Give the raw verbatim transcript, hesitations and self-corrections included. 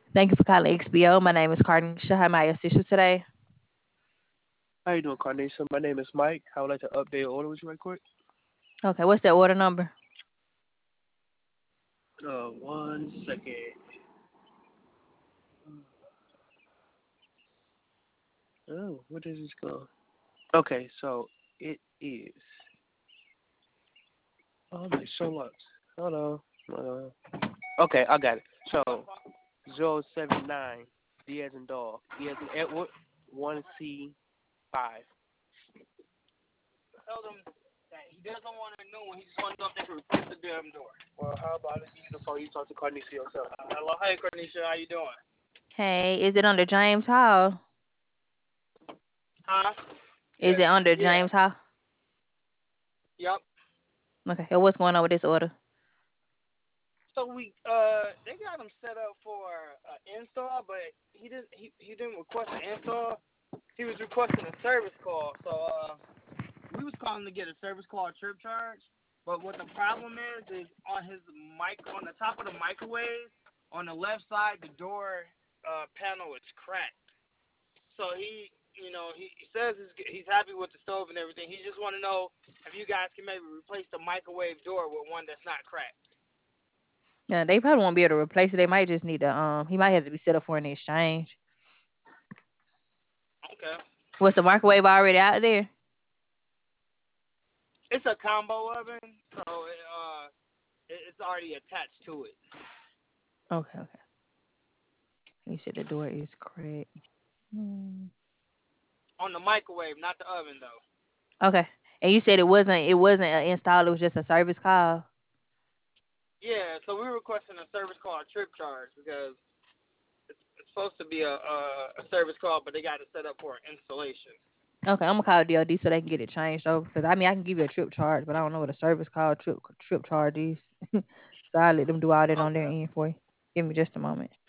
Thank you for calling X B O. My name is Carnisha. How may I assist you today? How you doing, Carnation? My name is Mike. I would like to update your order with you right quick. Okay, what's that order number? Uh, one second. Oh, where does this go? Okay, so it is. Oh, my so much. Hold on. Hold on. Okay, I got it. So zero seven nine D as in dog, E as in Edward, one C five. Tell them that he doesn't want a new one. He just wants to know if they can replace the damn door. Well, how about if you use the phone? You talk to Carnicia yourself. Uh, hello, hey, Cornisha, how you doing? Hey, is it under James Hall? Huh? Is Yeah, it under yeah, James Hall? yep. Okay, so what's going on with this order? So we, uh, they got him set up for uh, install, but he didn't, he, he didn't request an install. He was requesting a service call. So, uh, we was calling to get a service call trip charge. But what the problem is is on his mic, on the top of the microwave, on the left side, the door uh, panel is cracked. So he, you know, he, he says he's, he's happy with the stove and everything. He just want to know if you guys can maybe replace the microwave door with one that's not cracked. Yeah, they probably won't be able to replace it. They might just need to um he might have to be set up for an exchange. Okay. Was the microwave already out there? It's a combo oven, so it, uh, it, it's already attached to it. Okay, okay. You said the door is cracked. Hmm. On the microwave, not the oven though. Okay. And you said it wasn't it wasn't an install, it was just a service call. Yeah, so we were requesting a service call trip charge because it's, it's supposed to be a, a a service call, but they got it set up for an installation. Okay, I'm gonna call D O D so they can get it changed over. Because I mean I can give you a trip charge, but I don't know what a service call trip trip charge is. So I'll let them do all that on their Okay. end for you. Give me just a moment.